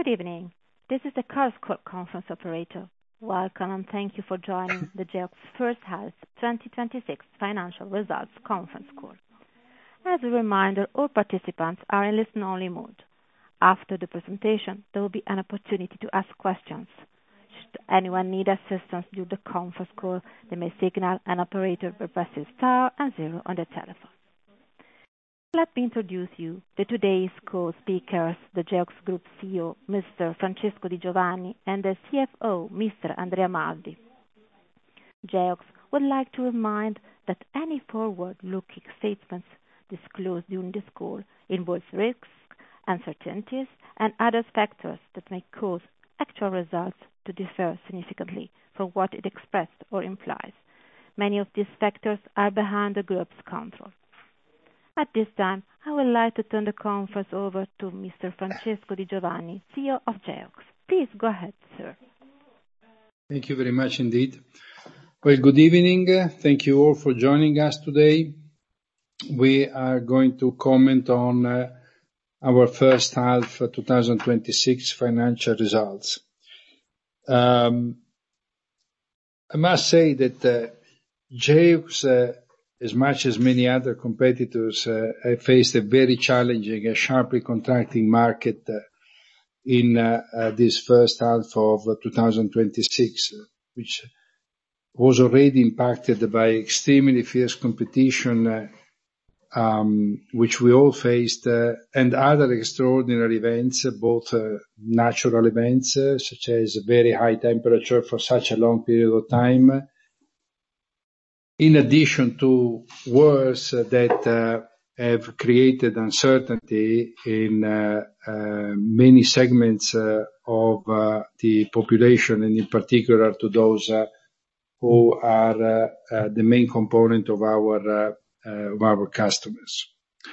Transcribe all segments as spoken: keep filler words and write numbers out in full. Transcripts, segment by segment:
Good evening. This is the Chorus Call conference operator. Welcome, and thank you for joining the Geox first half twenty twenty-six financial results conference call. As a reminder, all participants are in listen-only mode. After the presentation, there will be an opportunity to ask questions. Should anyone need assistance during the conference call, they may signal an operator by pressing star and zero on their telephone. Let me introduce you to today's call speakers, the Geox Group C E O, Mister Francesco Di Giovanni, and the C F O, Mister Andrea Maldi. Geox would like to remind that any forward-looking statements disclosed during this call involve risks, uncertainties, and other factors that may cause actual results to differ significantly from what it expressed or implies. Many of these factors are behind the group's control. At this time, I would like to turn the conference over to Mister Francesco Di Giovanni, C E O of Geox. Please go ahead, sir. Thank you very much indeed. Well, good evening. Thank you all for joining us today. We are going to comment on uh, our first half twenty twenty-six financial results. Um, I must say that uh, Geox, uh, as much as many other competitors, uh, have faced a very challenging and sharply contracting market uh, in uh, uh, this first half of uh, twenty twenty-six, uh, which was already impacted by extremely fierce competition, uh, um, which we all faced, uh, and other extraordinary events, uh, both uh, natural events, uh, such as very high temperature for such a long period of time, in addition to wars that uh, have created uncertainty in uh, uh, many segments uh, of uh, the population, and in particular to those uh, who are uh, uh, the main component of our uh, uh, of our customers.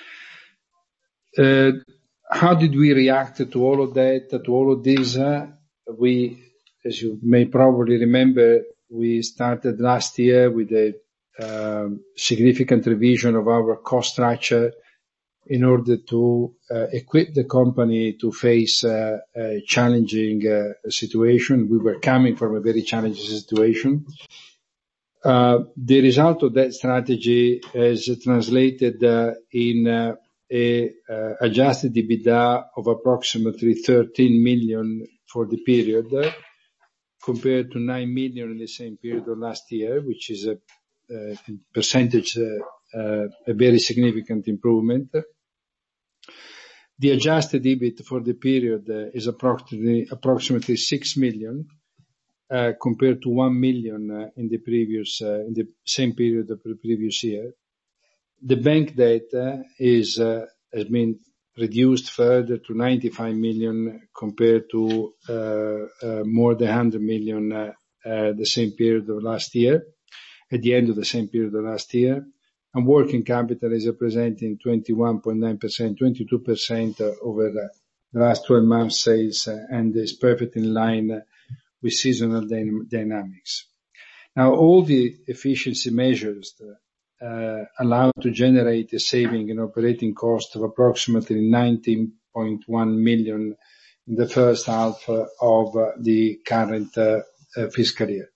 Uh, how did we react to all of that, to all of this? Uh, we, as you may probably remember, we started last year with a Um, significant revision of our cost structure in order to uh, equip the company to face uh, a challenging uh, situation. We were coming from a very challenging situation. Uh, the result of that strategy is translated uh, in uh, a uh, adjusted EBITDA of approximately thirteen million for the period, uh, compared to nine million in the same period of last year, which is a Uh, in percentage, uh, uh, a very significant improvement. The adjusted EBIT for the period uh, is approximately approximately six million, uh, compared to one million uh, in the previous uh, in the same period of the previous year. The bank debt uh, is uh, has been reduced further to ninety-five million compared to uh, uh, more than one hundred million uh, uh, the same period of last year. At the end of the same period of last year, and working capital is representing twenty-one point nine percent, twenty-two percent over the last twelve months sales, and is perfectly in line with seasonal dynamics. Now, all the efficiency measures uh, allow to generate a saving in operating cost of approximately nineteen point one million in the first half of the current uh, fiscal year.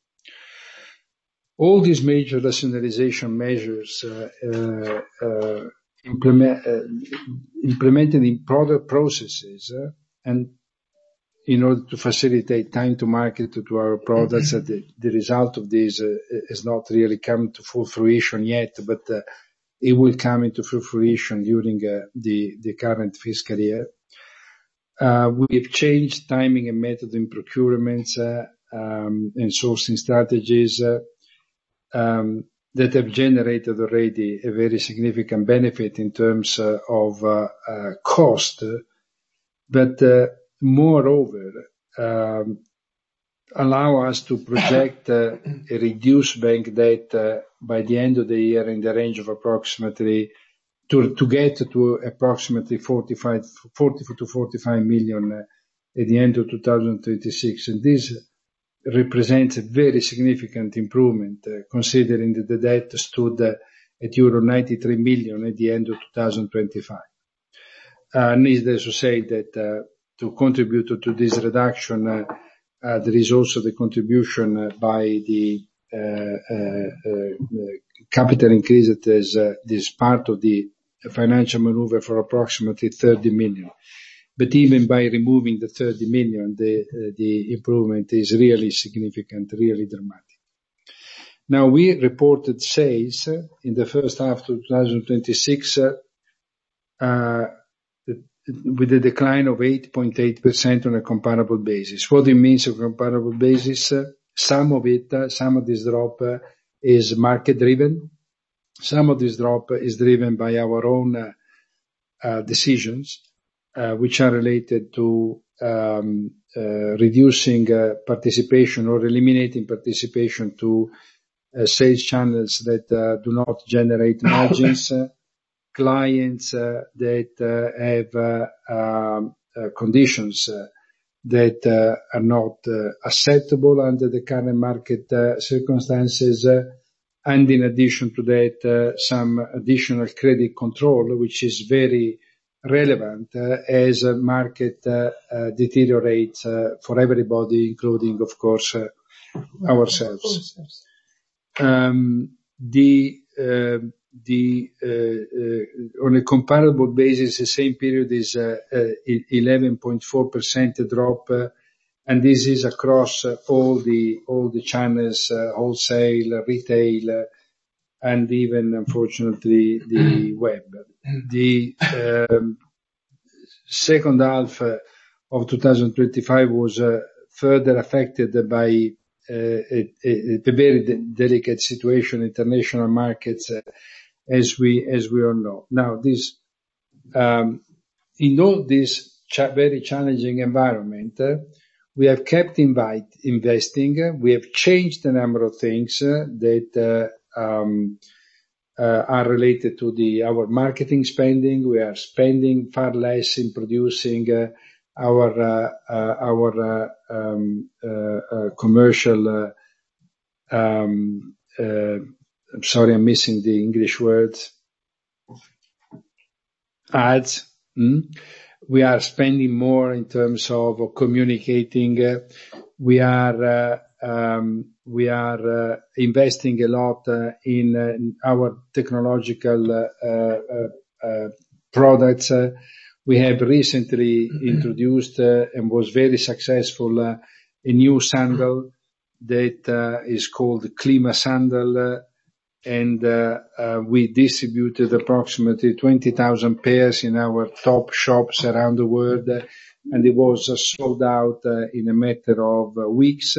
All these major rationalization measures uh, uh, uh, implement, uh, implemented in product processes uh, and in order to facilitate time to market to, to our products, mm-hmm. uh, the, the result of this uh, has not really come to full fruition yet, but uh, it will come into full fruition during uh, the, the current fiscal year. Uh, we've changed timing and method in procurements uh, um, and sourcing strategies uh, Um, that have generated already a very significant benefit in terms uh, of uh, uh, cost, but uh, moreover, um, allow us to project uh, a reduced bank debt uh, by the end of the year in the range of approximately to, to get to approximately forty-five, forty to forty-five million uh, at the end of twenty twenty-six. And this represents a very significant improvement, uh, considering that the debt stood uh, at euro ninety-three million at the end of twenty twenty-five. Uh, needless to say that uh, to contribute to, to this reduction, uh, uh, there is also the contribution uh, by the uh, uh, uh, capital increase that is uh, this part of the financial maneuver for approximately thirty million. But even by removing the thirty million, the uh, the improvement is really significant, really dramatic. Now, we reported sales in the first half of twenty twenty-six uh, uh, with a decline of eight point eight percent on a comparable basis. What it means on a comparable basis, uh, some of it, uh, some of this drop uh, is market driven. Some of this drop is driven by our own uh, uh, decisions, uh, which are related to um, uh, reducing uh, participation or eliminating participation to uh, sales channels that uh, do not generate margins, uh, clients uh, that uh, have uh, um, uh, conditions uh, that uh, are not uh, acceptable under the current market uh, circumstances, uh, and in addition to that, uh, some additional credit control, which is very relevant uh, as a market uh, uh, deteriorates uh, for everybody, including, of course, uh, ourselves. Um, the uh, the uh, uh, on a comparable basis, the same period is uh, uh, eleven point four percent drop, uh, and this is across uh, all the all the channels, uh, wholesale, retail, uh, and even, unfortunately, the web. The um, second half uh, of twenty twenty-five was uh, further affected by uh, a, a, a very de- delicate situation in international markets, uh, as we as we all know. Now, this um, in all this cha- very challenging environment, uh, we have kept invite, investing. We have changed a number of things uh, that uh, um, uh, are related to the our marketing spending. We are spending far less in producing uh, our uh, uh, our uh, um, uh, uh, commercial. Uh, um, uh, I'm sorry, I'm missing the English words. Ads. Mm? We are spending more in terms of communicating. Uh, we are uh, um, we are uh, investing a lot uh, in, uh, in our technological uh, uh, uh, products. Uh, we have recently introduced uh, and was very successful uh, a new sandal that uh, is called Klima Sandal. Uh, and uh, uh, we distributed approximately twenty thousand pairs in our top shops around the world, uh, and it was uh, sold out uh, in a matter of uh, weeks.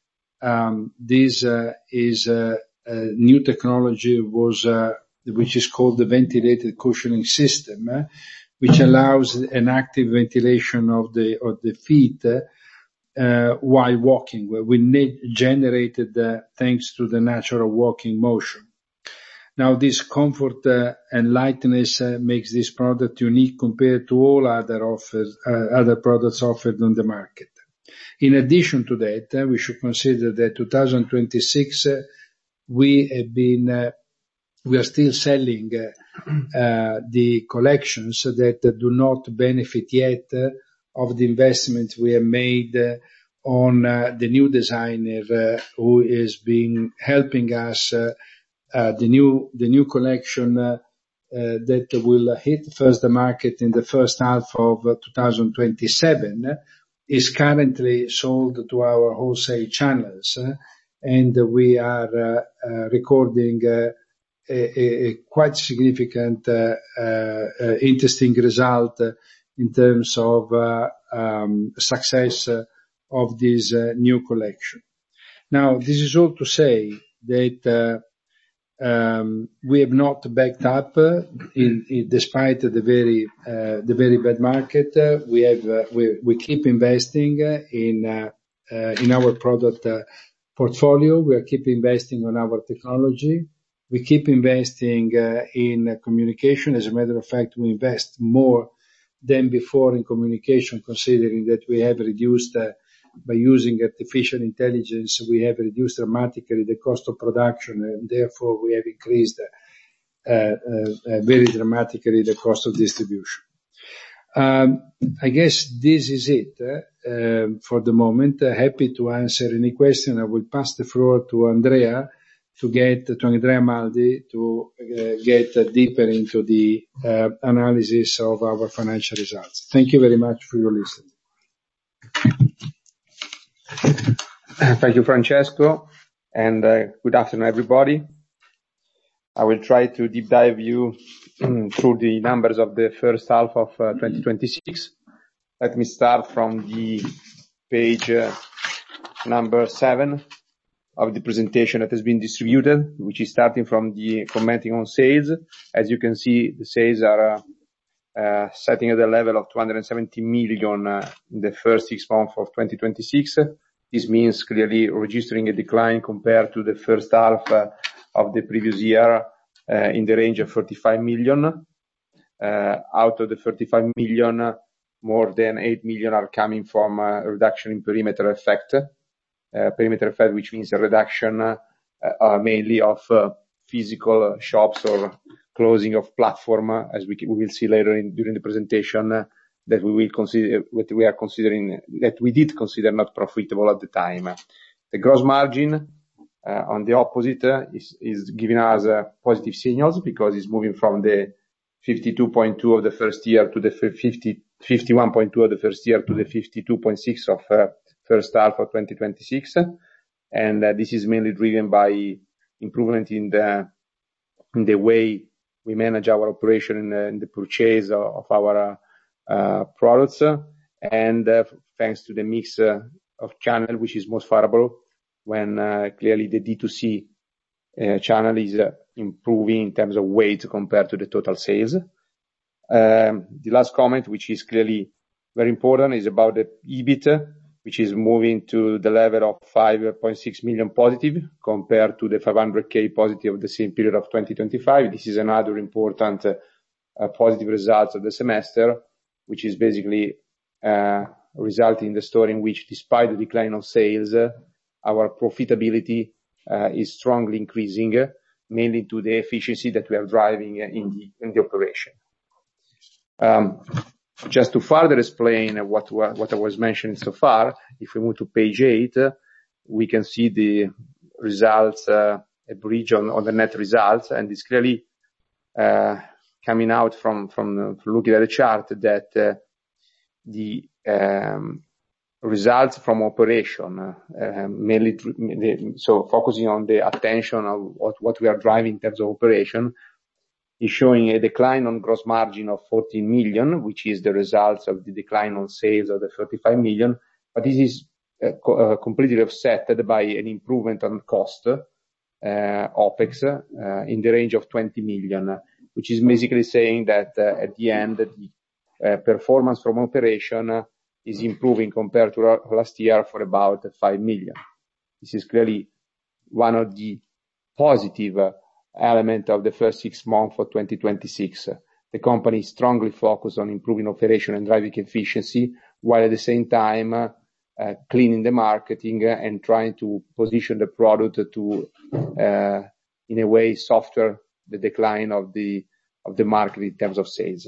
Um, this uh, is uh, a new technology was uh, which is called the ventilated cushioning system, uh, which allows an active ventilation of the of the feet uh, uh, while walking, where we need generated uh, thanks to the natural walking motion. Now, this comfort uh, and lightness uh, makes this product unique compared to all other offers, uh, other products offered on the market. In addition to that, uh, we should consider that twenty twenty-six, uh, we have been, uh, we are still selling uh, uh, the collections that uh, do not benefit yet uh, of the investment we have made uh, on uh, the new designer uh, who is being helping us. Uh, Uh, the new the new collection uh, uh, that will hit first the market in the first half of uh, twenty twenty-seven uh, is currently sold to our wholesale channels, uh, and we are uh, uh, recording uh, a, a quite significant, uh, uh, uh, interesting result uh, in terms of uh, um, success uh, of this uh, new collection. Now, this is all to say that. Uh, Um, we have not backed up uh, in, in despite the very uh, the very bad market. Uh, we have uh, we we keep investing uh, in uh, uh, in our product uh, portfolio. We are keep investing on our technology. We keep investing uh, in uh, communication. As a matter of fact, we invest more than before in communication, considering that we have reduced. Uh, By using artificial intelligence, we have reduced dramatically the cost of production, and therefore we have increased uh, uh, uh, very dramatically the cost of distribution. Um, I guess this is it uh, for the moment. Uh, happy to answer any question. I will pass the floor to Andrea to get to Andrea Maldi to uh, get uh, deeper into the uh, analysis of our financial results. Thank you very much for your listening. Thank you, Francesco, and uh, good afternoon, everybody. I will try to deep dive you through the numbers of the first half of uh, twenty twenty-six. Let me start from the page uh, number seven of the presentation that has been distributed, which is starting from the commenting on sales. As you can see, the sales are uh, uh, setting at the level of two hundred seventy million uh, in the first six months of twenty twenty-six. This means clearly registering a decline compared to the first half uh, of the previous year uh, in the range of thirty-five million. Uh, out of the thirty-five million, more than eight million are coming from a reduction in perimeter effect. Uh, perimeter effect, which means a reduction uh, uh, mainly of uh, physical shops or closing of platform, uh, as we, we will see later in, during the presentation, uh, that we will consider, what we are considering, that we did consider not profitable at the time. The gross margin, uh, on the opposite, uh, is, is giving us uh, positive signals because it's moving from the fifty-two point two of the first year to the fifty, fifty-one point two of the first year to the fifty-two point six of uh, first half of twenty twenty-six. And uh, this is mainly driven by improvement in the, in the way we manage our operation in the, in the purchase of, of our uh, uh, products, uh, and uh, thanks to the mix uh, of channel, which is most favorable when uh, clearly the D two C uh, channel is uh, improving in terms of weight compared to the total sales. Um, the last comment, which is clearly very important, is about the E B I T, which is moving to the level of five point six million positive compared to the five hundred K positive of the same period of twenty twenty-five. This is another important uh, uh, positive result of the semester, which is basically uh, resulting in the story in which, despite the decline of sales, uh, our profitability uh, is strongly increasing, uh, mainly to the efficiency that we are driving uh, in the in the operation. Um, Just to further explain what, what I was mentioning so far, if we move to page eight, uh, we can see the results, uh, a bridge on, on the net results, and it's clearly uh, coming out from, from, from looking at the chart that uh, the um, results from operation, uh, mainly, so focusing on the attention of what, what we are driving in terms of operation, is showing a decline on gross margin of fourteen million, which is the results of the decline on sales of the thirty-five million. But this is uh, co- uh, completely offset by an improvement on cost, uh, OPEX, uh, in the range of twenty million, which is basically saying that uh, at the end, the uh, performance from operation uh, is improving compared to last year for about five million. This is clearly one of the positive uh, element of the first six months of twenty twenty-six. The company is strongly focused on improving operation and driving efficiency, while at the same time uh, uh, cleaning the marketing uh, and trying to position the product to, uh, in a way, softer the decline of the of the market in terms of sales.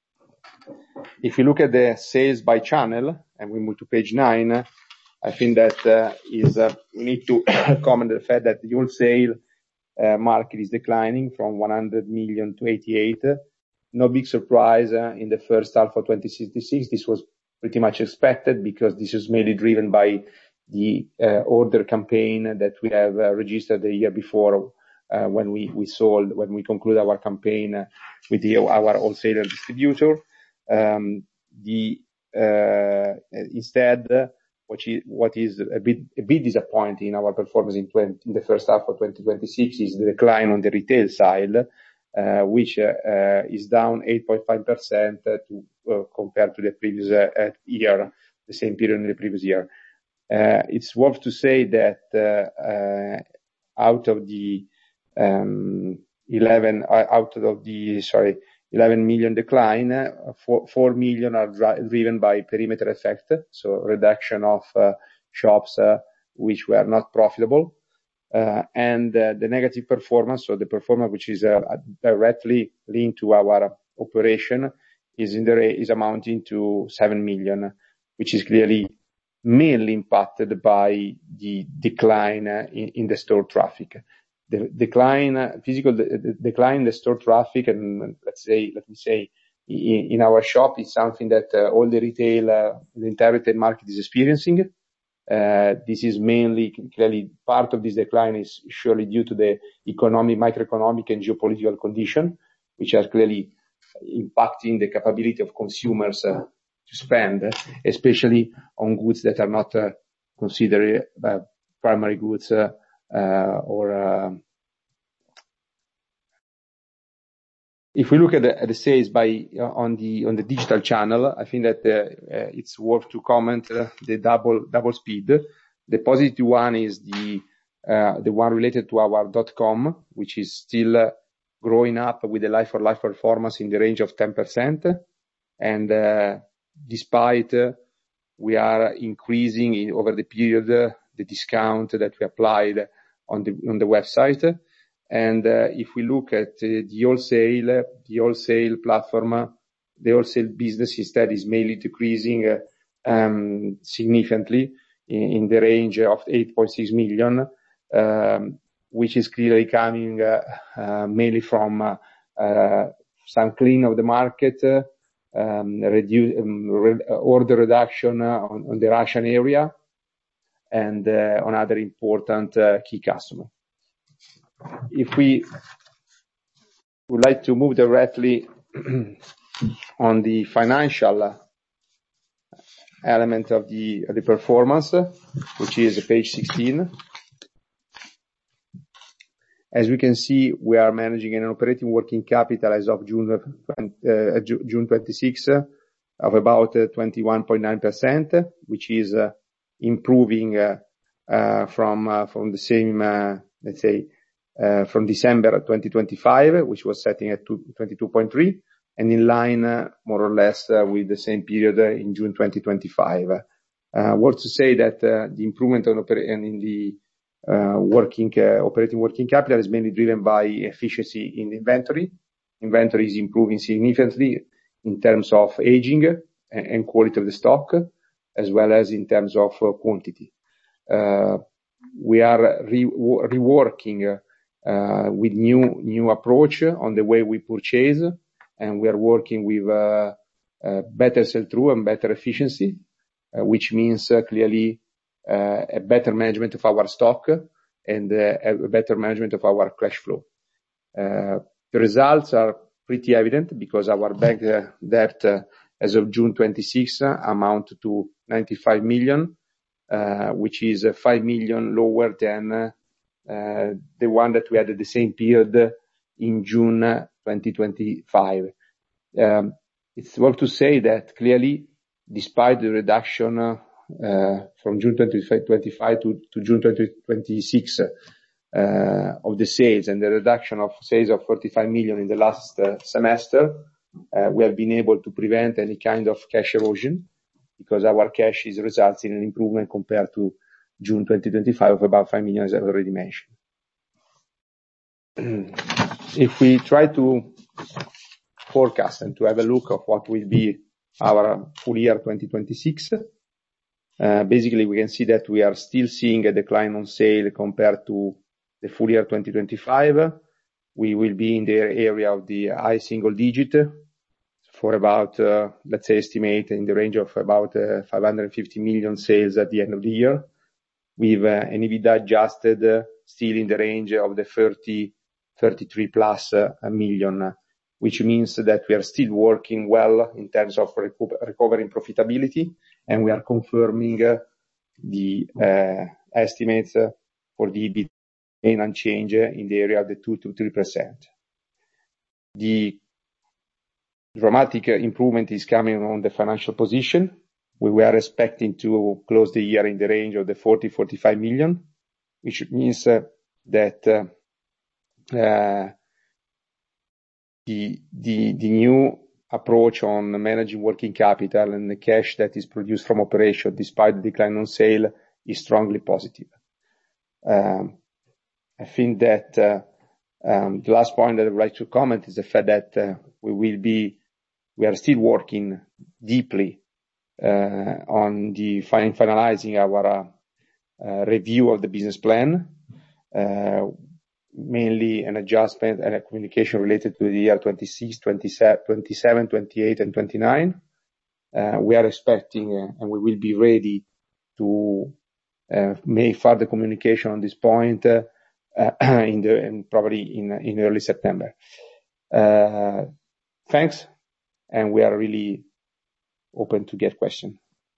If you look at the sales by channel, and we move to page nine, I think that uh, is uh, we need to comment the fact that the wholesale Uh, market is declining from one hundred million to eighty-eight. No big surprise uh, in the first half of twenty twenty-six. This was pretty much expected because this is mainly driven by the uh, order campaign that we have uh, registered the year before uh, when we, we sold, when we concluded our campaign uh, with the, our wholesaler distributor. Um, the uh, instead, uh, What is, what is a bit, a bit disappointing in our performance in, twenty, in the first half of twenty twenty-six is the decline on the retail side, uh, which uh, uh, is down eight point five percent to, uh, compared to the previous uh, year, the same period in the previous year. Uh, it's worth to say that uh, uh, out of the um, eleven, uh, out of the sorry. eleven million decline, uh, four, four million are dri- driven by perimeter effect, so reduction of uh, shops uh, which were not profitable, uh, and uh, the negative performance, so the performance which is uh, directly linked to our operation, is in the is amounting to seven million, which is clearly mainly impacted by the decline in, in the store traffic. The decline, physical the decline in the store traffic, and let's say, let me say, in, in our shop is something that uh, all the retail, uh, the entire retail market is experiencing. Uh, this is mainly, clearly, part of this decline is surely due to the economic, microeconomic and geopolitical condition, which are clearly impacting the capability of consumers uh, to spend, especially on goods that are not uh, considered uh, primary goods uh, uh, or uh, if we look at the, at the sales by uh, on the on the digital channel, I think that uh, uh, it's worth to comment uh, the double double speed. The positive one is the uh, the one related to our dot com, which is still uh, growing up with a like-for-like performance in the range of ten percent, and uh, despite uh, we are increasing in, over the period uh, the discount that we applied on the on the website. And uh, if we look at uh, the wholesale, the wholesale platform, the wholesale business instead is mainly decreasing uh, um, significantly in, in the range of eight point six million, um, which is clearly coming uh, uh, mainly from uh, uh, some clean of the market, uh, um, reduce, um, re- order reduction uh, on, on the Russian area, and uh, on other important uh, key customers. If we would like to move directly on the financial element of the, of the performance, which is page sixteen. As we can see, we are managing an operating working capital as of June, uh, June twenty-sixth of about uh, twenty-one point nine percent, which is uh, improving uh, uh, from uh, from the same, uh, let's say, Uh, from December twenty twenty-five, which was setting at twenty-two point three, and in line uh, more or less uh, with the same period uh, in June twenty twenty-five. Uh, worth to say that uh, the improvement on oper- in the uh, working uh, operating working capital is mainly driven by efficiency in inventory. Inventory is improving significantly in terms of aging and, and quality of the stock, as well as in terms of uh, quantity. Uh, we are re- reworking uh, Uh, with new new approach on the way we purchase, and we are working with uh, uh, better sell-through and better efficiency, uh, which means uh, clearly uh, a better management of our stock and uh, a better management of our cash flow. Uh, the results are pretty evident because our bank uh, debt uh, as of June twenty-sixth uh, amount to ninety-five million, uh, which is uh, five million lower than uh, Uh, the one that we had at the same period in June twenty twenty-five. Um, it's worth to say that clearly, despite the reduction uh, from June twenty twenty-five to, to June twenty twenty-six uh, of the sales and the reduction of sales of forty-five million in the last uh, semester, uh, we have been able to prevent any kind of cash erosion because our cash is resulting in an improvement compared to June twenty twenty-five of about five million, as I've already mentioned. If we try to forecast and to have a look of what will be our full year twenty twenty-six, uh, basically we can see that we are still seeing a decline on sale compared to the full year twenty twenty-five. We will be in the area of the high single digit for about, uh, let's say, estimate in the range of about uh, five hundred fifty million sales at the end of the year, with uh, an EBITDA adjusted uh, still in the range of the thirty, thirty-three plus uh, million, which means that we are still working well in terms of reco- recovering profitability, and we are confirming uh, the uh, estimates uh, for the EBITDA unchanged in the area of the two to three percent. The dramatic improvement is coming on the financial position. We were expecting to close the year in the range of the forty, forty-five million, which means uh, that uh, uh, the, the, the new approach on managing working capital and the cash that is produced from operation, despite the decline on sale, is strongly positive. Um, I think that uh, um, the last point that I would like to comment is the fact that uh, we will be we are still working deeply uh, on the fin- finalizing our uh, uh, review of the business plan, uh, mainly an adjustment and a communication related to the year twenty-six, twenty-seven, twenty-eight, and twenty-nine. Uh, we are expecting, uh, and we will be ready to uh, make further communication on this point uh, uh, in the and probably in in early September. Uh, thanks, and we are really open to get questions.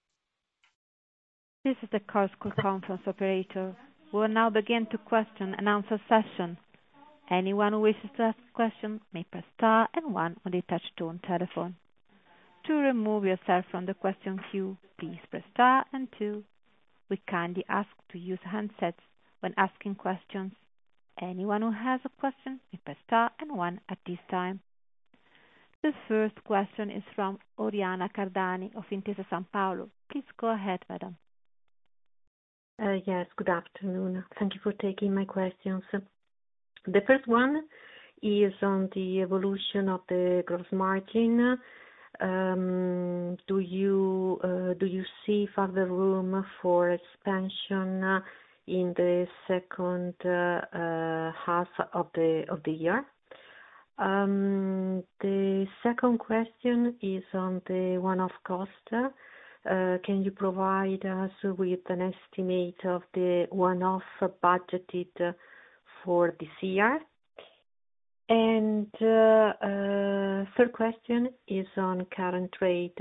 This is the Chorus Call conference operator. We will now begin the question and answer session. Anyone who wishes to ask a question may press star and one on the touch-tone telephone. To remove yourself from the question queue, please press star and two. We kindly ask to use handsets when asking questions. Anyone who has a question may press star and one at this time. The first question is from Oriana Cardani of Intesa Sanpaolo. Please go ahead, madam. Uh, yes, good afternoon. Thank you for taking my questions. The first one is on the evolution of the gross margin. Um, do you uh, do you see further room for expansion in the second uh, uh, half of the of the year? Um, the second question is on the one-off cost. Uh, can you provide us with an estimate of the one-off budgeted for this year? And uh, uh, third question is on current trade.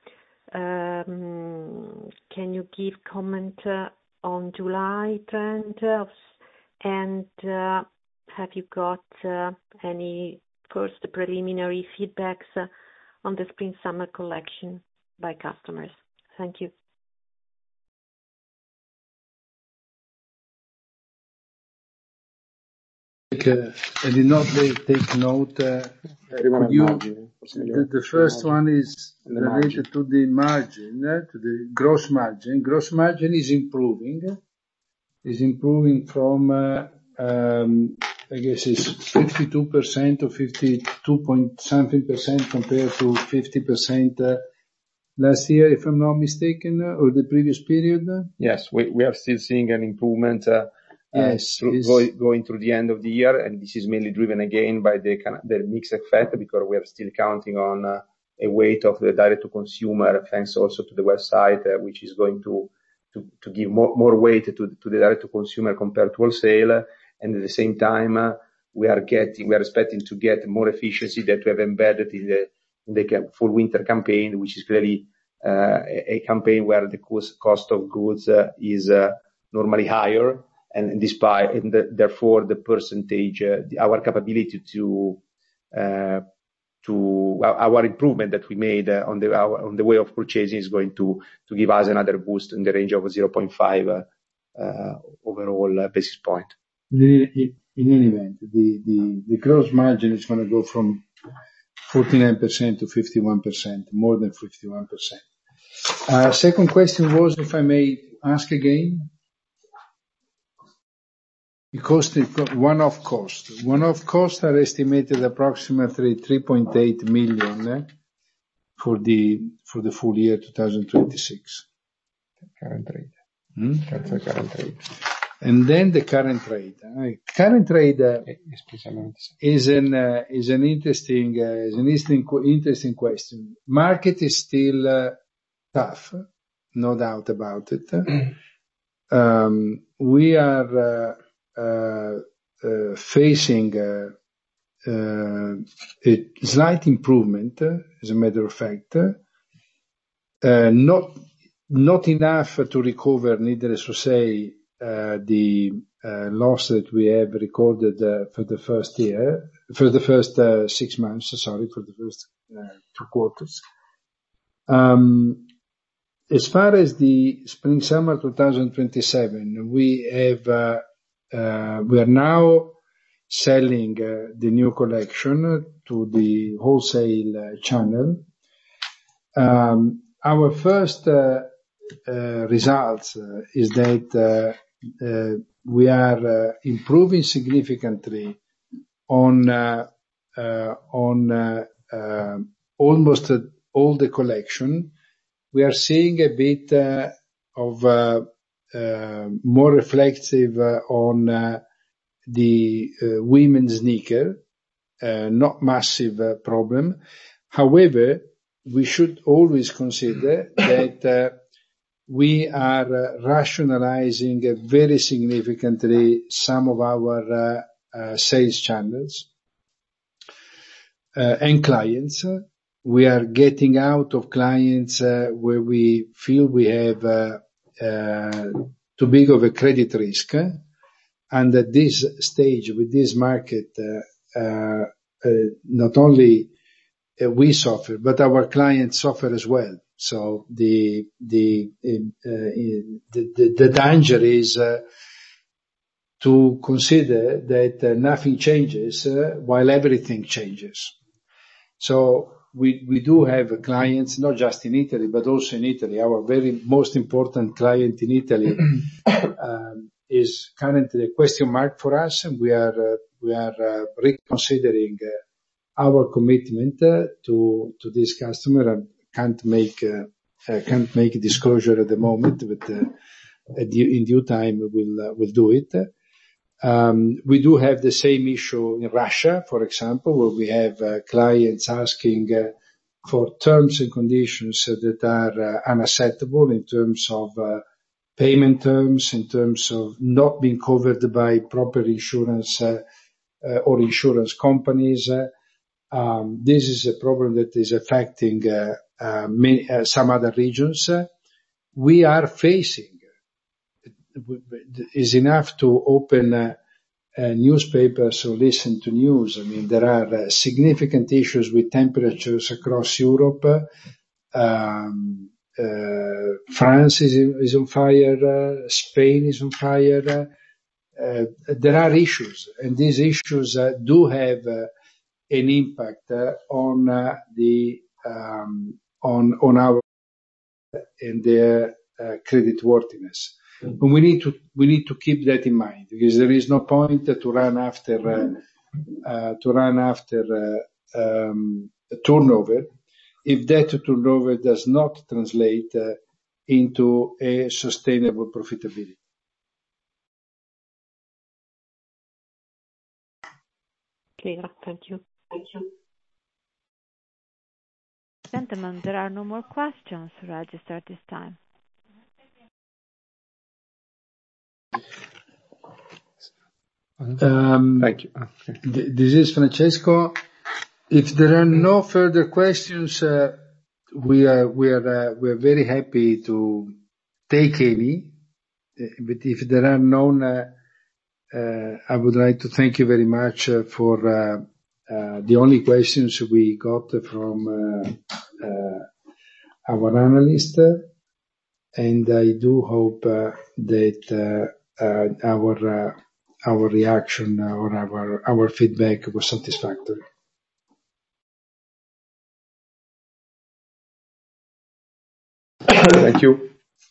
Um, can you give comment uh, on July trend? Of, and uh, have you got uh, any first preliminary feedbacks uh, on the spring-summer collection by customers? Thank you. Uh, I did not take note. Uh, you, the, the first one is related to the margin, uh, to the gross margin. Gross margin is improving. Is improving from, uh, um, I guess it's fifty-two percent or fifty-two point something percent compared to fifty percent uh, last year, if I'm not mistaken, uh, or the previous period. Yes, we, we are still seeing an improvement. Uh, Yes, uh, through, go, going through the end of the year, and this is mainly driven again by the the mix effect, because we are still counting on uh, a weight of the direct to consumer, thanks also to the website, uh, which is going to to, to give more, more weight to to the direct to consumer compared to wholesale, and at the same time uh, we are getting we are expecting to get more efficiency that we have embedded in the in the full winter campaign, which is clearly uh, a, a campaign where the cost cost of goods uh, is uh, normally higher. And despite, and the, therefore, the percentage, uh, the, our capability to, uh, to our, our improvement that we made uh, on the our, on the way of purchasing is going to to give us another boost in the range of zero point five uh, uh, overall uh, basis point. In, in any event, the, the the gross margin is going to go from forty-nine percent to fifty-one percent, more than fifty-one percent. Uh, second question was, if I may ask again. The cost, one-off cost. One-off costs are estimated approximately three point eight million eh, for the for the full year twenty twenty-six. Current rate. Hmm? That's the current rate. And then the current rate. Uh, current rate uh, is an uh, is an interesting uh, is an interesting interesting question. Market is still uh, tough, no doubt about it. um, we are. Uh, Uh, uh, facing uh, uh, a slight improvement, uh, as a matter of fact, uh, not not enough to recover, needless to say, uh, the uh, loss that we have recorded uh, for the first year, for the first uh, six months. Sorry, for the first uh, two quarters. Um, as far as the spring summer twenty twenty-seven, we have. Uh, Uh, we are now selling uh, the new collection to the wholesale uh, channel. Um, our first uh, uh, results uh, is that uh, uh, we are uh, improving significantly on uh, uh, on uh, uh, almost uh, all the collection. We are seeing a bit uh, of uh, uh, more reflective uh, on uh, the uh, women's sneaker, uh, not massive uh, problem. However, we should always consider that uh, we are uh, rationalizing uh, very significantly some of our uh, uh, sales channels uh, and clients. We are getting out of clients uh, where we feel we have uh, uh, too big of a credit risk. And at this stage, with this market, uh, uh, uh, not only uh, we suffer, but our clients suffer as well. So the the uh, the, the, the danger is uh, to consider that uh, nothing changes uh, while everything changes. So we we do have clients not just in Italy but also in Italy. Our very most important client in Italy um, is currently a question mark for us, and we are uh, we are uh, reconsidering uh, our commitment uh, to to this customer. I can't make uh, uh, can't make disclosure at the moment, but uh, at due, in due time we'll uh, we'll do it. Um, we do have the same issue in Russia, for example, where we have uh, clients asking uh, for terms and conditions uh, that are uh, unacceptable in terms of uh, payment terms, in terms of not being covered by proper insurance uh, uh, or insurance companies. Uh, um, this is a problem that is affecting uh, uh, many, uh, some other regions. Uh, we are facing is enough to open uh, uh, newspapers or listen to news. I mean, there are uh, significant issues with temperatures across Europe. Um, uh, France is, is on fire. Uh, Spain is on fire. Uh, there are issues, and these issues uh, do have uh, an impact uh, on uh, the um, on on our and their uh, credit worthiness. And we need to we need to keep that in mind, because there is no point to run after uh, uh, to run after uh, um, turnover if that turnover does not translate uh, into a sustainable profitability. Clear. Thank you. Thank you. Gentlemen, there are no more questions registered this time. Um, Thank you. Okay. th- this is Francesco. If there are no further questions, uh, we are we are uh, we are very happy to take any. Uh, But if there are none, uh, uh, I would like to thank you very much uh, for uh, uh, the only questions we got from uh, uh, our analyst, uh, and I do hope uh, that uh, uh, our uh, our reaction uh, or our our feedback was satisfactory. Thank you.